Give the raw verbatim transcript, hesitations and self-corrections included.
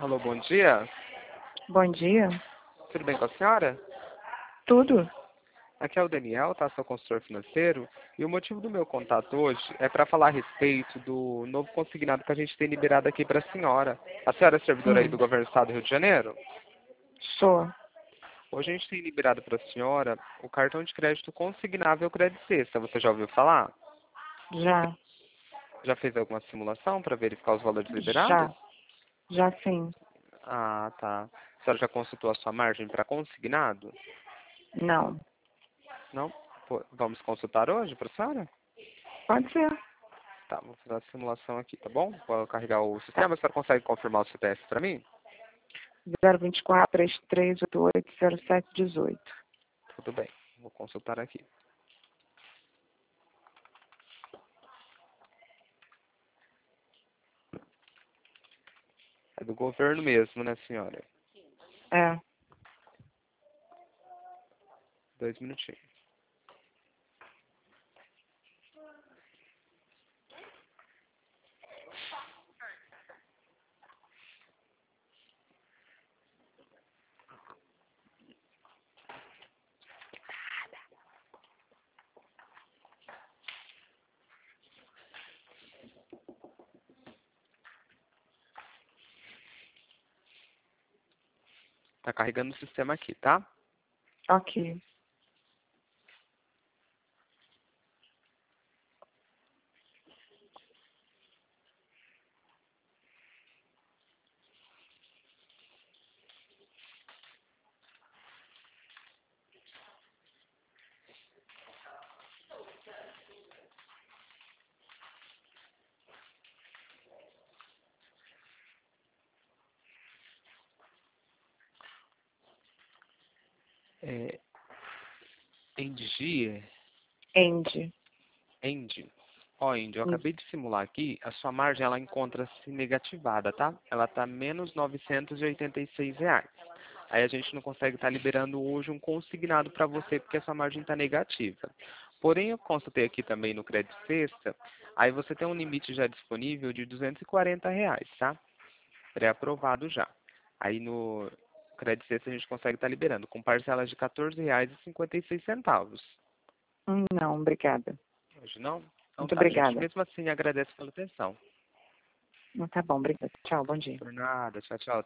Alô, bom dia. Bom dia. Tudo bem com a senhora? Tudo? Aqui é o Daniel, tá? Sou consultor financeiro. E o motivo do meu contato hoje é para falar a respeito do novo consignado que a gente tem liberado aqui para a senhora. A senhora é servidora aí do Hum, Governo do Estado do Rio de Janeiro? sou. Hoje a gente tem liberado para a senhora o cartão de crédito consignável Credit Sexta. Você já ouviu falar? Já. Já fez alguma simulação para verificar os valores liberados? Já. Já sim. Ah, tá. A senhora já consultou a sua margem para consignado? Não. Não? Pô, vamos consultar hoje para a senhora? Pode ser. Tá, vou fazer a simulação aqui, tá bom? Vou carregar o Tá. sistema. A senhora consegue confirmar o C P F para mim? zero dois quatro, três três oito oito, zero sete um oito. Tudo bem. Vou consultar aqui. É do governo mesmo, né, senhora? É. Dois minutinhos. Tá carregando o sistema aqui, tá? Ok. É, Engie, End. End. Ó, End, eu Isso. acabei de simular aqui. A sua margem, ela encontra-se negativada, tá? Ela tá menos novecentos e oitenta e seis reais. Aí a gente não consegue estar liberando hoje um consignado para você porque a sua margem está negativa. Porém, eu consultei aqui também no Credit Sexta, aí você tem um limite já disponível de duzentos e quarenta reais, tá? Pré-aprovado já. Aí no Credit Sexta a gente consegue estar liberando com parcelas de quatorze reais e cinquenta e seis centavos. Hum, Não, obrigada. Hoje não? Então Muito tá, gente. obrigada. Mesmo assim, agradeço pela atenção. Não, tá bom, obrigada. Tchau, bom dia. Por nada. Tchau, tchau.